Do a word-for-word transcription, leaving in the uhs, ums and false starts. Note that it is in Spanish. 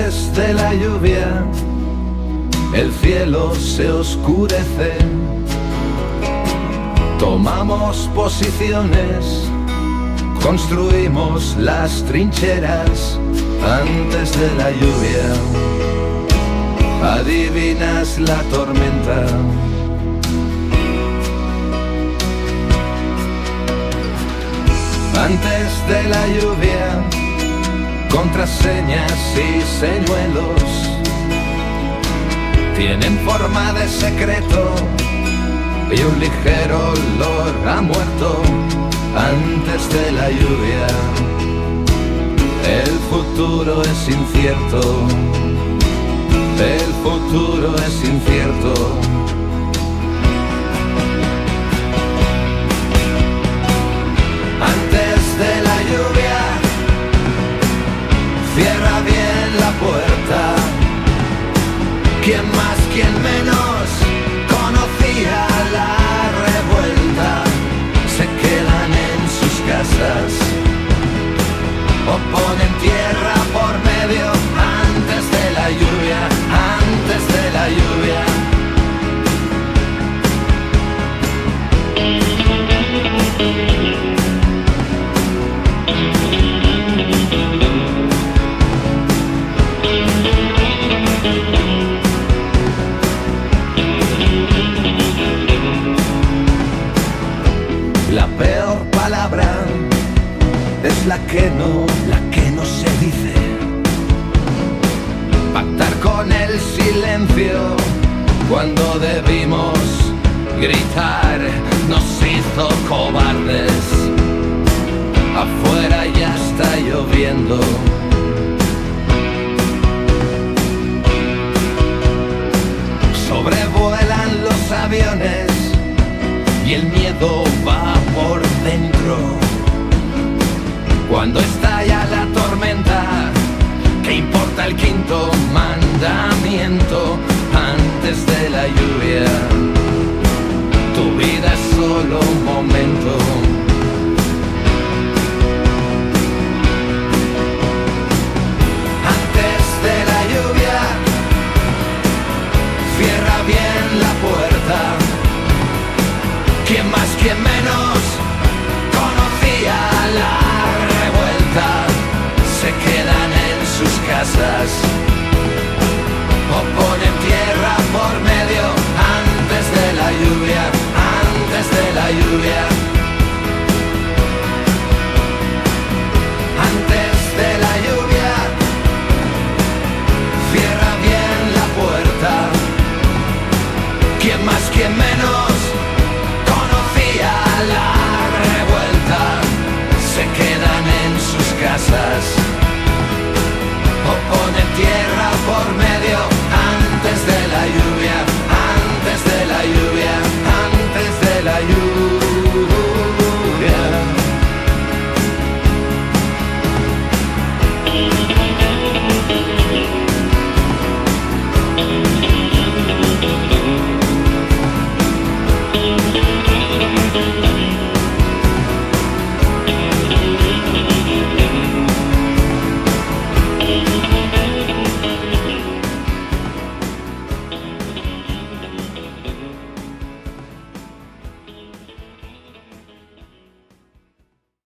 Antes de la lluvia, el cielo se oscurece. Tomamos posiciones, construimos las trincheras. Antes de la lluvia, adivinas la tormenta. Antes de la lluvia, contraseñas y señuelos tienen forma de secreto y un ligero olor a muerto. Antes de la lluvia, el futuro es incierto. El futuro es incierto. Antes de la lluvia, cierra bien la puerta. Quien más, quien menos conocía la revuelta, se quedan en sus casas o ponen tierra por medio. Antes de la lluvia, antes de la lluvia. La peor palabra es la que no, la que no se dice. Pactar con el silencio cuando debimos gritar nos hizo cobardes. Afuera ya está lloviendo. Sobrevuelan los aviones y el miedo va por dentro. Cuando estalla la tormenta, ¿qué importa el quinto mandamiento? Antes de la lluvia, tu vida es solo un momento. Antes de la lluvia, cierra bien la puerta. Quien más, quien menos conocía la revuelta, se quedan en sus casas o ponen tierra por medio. Antes de la lluvia, antes de la lluvia. Antes de la lluvia, cierra bien la puerta. Quien más, quien menos conocía la revuelta, se quedan en sus casas o ponen tierra por medio. Antes de la lluvia, antes de la lluvia, antes de la lluvia.